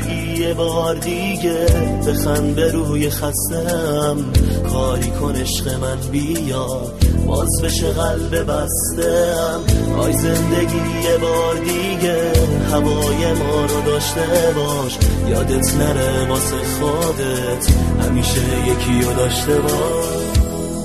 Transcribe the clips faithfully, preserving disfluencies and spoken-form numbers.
زندگی یه بار دیگه بخند به روی خستم، کاری کن عشق من بیا باز بشه قلب بستم. آی زندگی یه بار دیگه هوای ما رو داشته باش، یادت نره واسه خودت همیشه یکی رو داشته باش.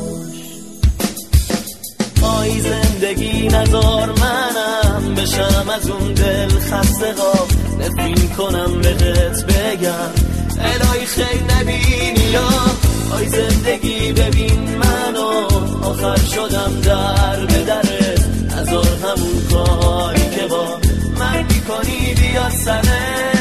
آی زندگی نذار منم بشم از اون دل خسته‌ها، نفرین کنم بهت بگم الهی خیلی نبینی یا. آی زندگی ببین منو آخر شدم در به درت، نذار همون کاری که با من میکنی بیاد سرت.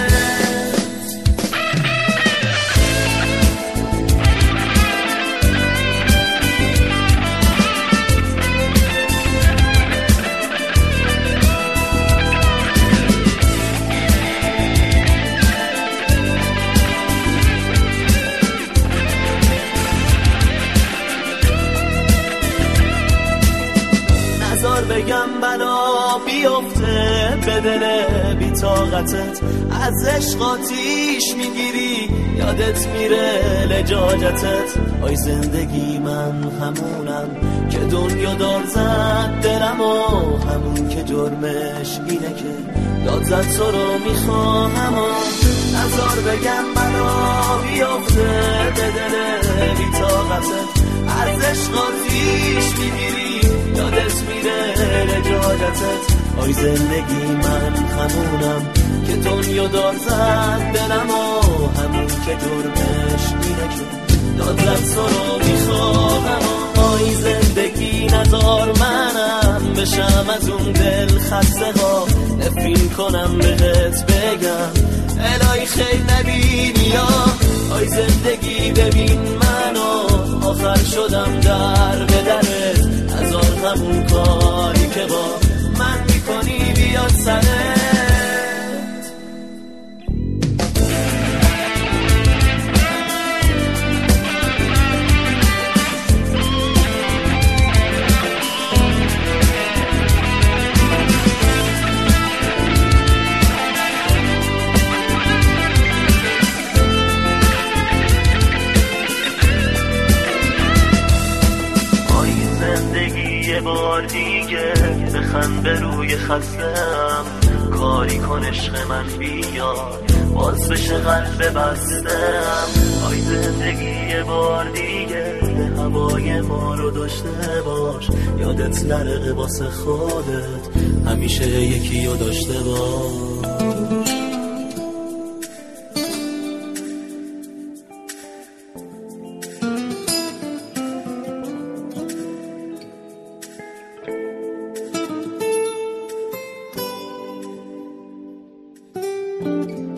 بگم بلا بیفته به دل بی طاقتت، از عشق آتیش میگیری یادت میره لجاجتت. آی زندگی من همونم که دنیا دار زد دلم و همون که جرمش اینه که داد زد تو رو میخواهم و نظر بگم بلا بیفته به دل بی طاقتت، از عشق آتیش میگیری یادت میره لجاجتت. آی زندگی من همونم که دنیا دار زد دلم و همون که جرمش اینه که داد زد تو رو میخواهم. آی زندگی نذار منم بشم از اون دل خسته ها، نفرین کنم بهت بگم الهی خیلی نبینی یا. آی زندگی ببین منو آخر شدم در به درت، نذار همون کاری که با من میکنی بیاد سرت. یه بار دیگه بخند به روی خستم، کاری کن عشق من بیا باز بشه قلب بستم. آی زندگی یه بار دیگه هوای ما رو داشته باش، یادت نره واسه خودت همیشه یکی رو داشته باش. Thank you.